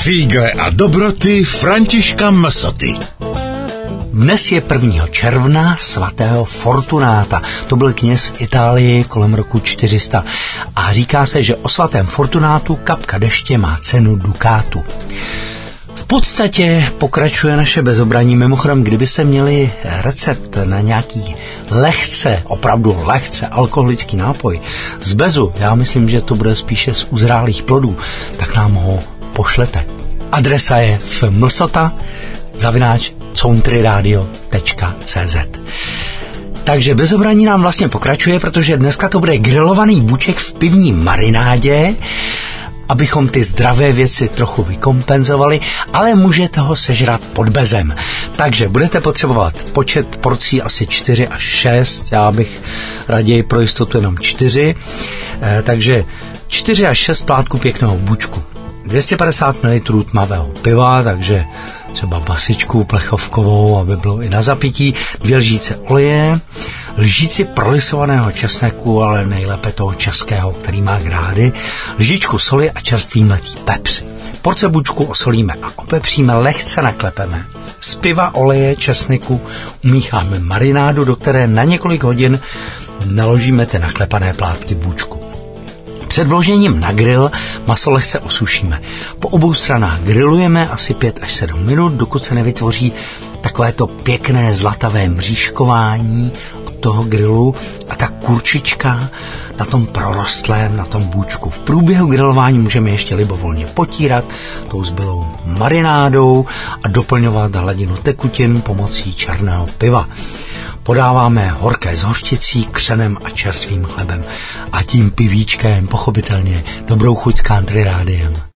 Fígle a dobroty Františka Msoty. Dnes je 1. června svatého Fortunáta. To byl kněz v Itálii kolem roku 400. A říká se, že o svatém Fortunátu kapka deště má cenu dukátu. V podstatě pokračuje naše bezobraní. Mimochodem, kdybyste měli recept na nějaký opravdu lehce alkoholický nápoj z bezu, já myslím, že to bude spíše z uzrálých plodů, tak nám ho pošlete. Adresa je v mlsota@countryradio.cz. Takže bezobraní nám vlastně pokračuje, protože dneska to bude grilovaný buček v pivní marinádě, abychom ty zdravé věci trochu vykompenzovali, ale můžete ho sežrat pod bezem. Takže budete potřebovat počet porcí asi 4 až 6, já bych raději pro jistotu jenom 4, takže 4 až 6 plátků pěkného bučku. 250 ml tmavého piva, takže třeba basičku plechovkovou, aby bylo i na zapití, 2 lžíce oleje, lžíci prolisovaného česneku, ale nejlépe toho českého, který má grády, lžičku soli a čerstvý mletý pepř. Porce bučku osolíme a opepříme, lehce naklepeme. Z piva, oleje, česneku umícháme marinádu, do které na několik hodin naložíme ty naklepané plátky bučku. Před vložením na grill maso lehce osušíme. Po obou stranách grillujeme asi 5 až 7 minut, dokud se nevytvoří takovéto pěkné zlatavé mřížkování od toho grillu a ta kurčička na tom prorostlém, na tom bůčku. V průběhu grilování můžeme ještě libovolně potírat tou zbylou marinádou a doplňovat hladinu tekutin pomocí černého piva. Podáváme horké s hořčicí, křenem a čerstvým chlebem. A tím pivíčkem, pochopitelně, dobrou chuť s Country Rádiem.